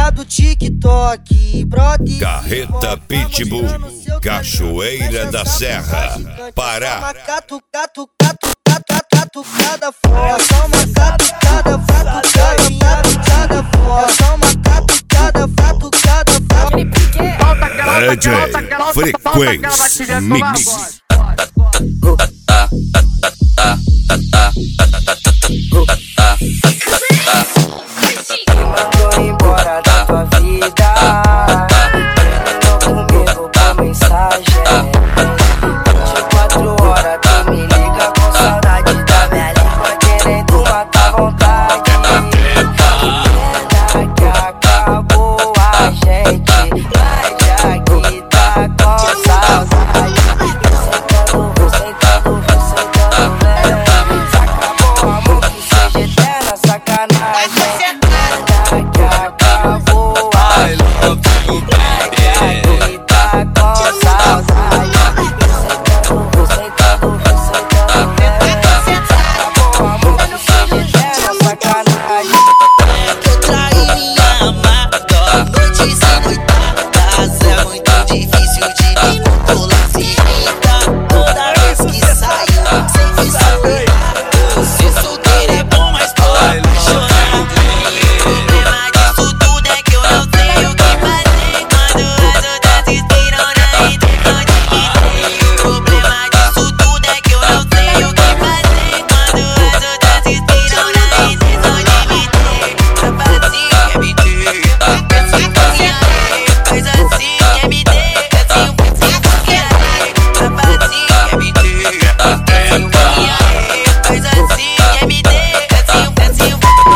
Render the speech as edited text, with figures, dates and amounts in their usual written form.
novinha do TikTok, brother. Carreta Pitbull, Cachoeira da Serra, Pará. Catucada fora, é só uma catucada, catucada fora, é só uma catucada fora. DJ Frequência Mix.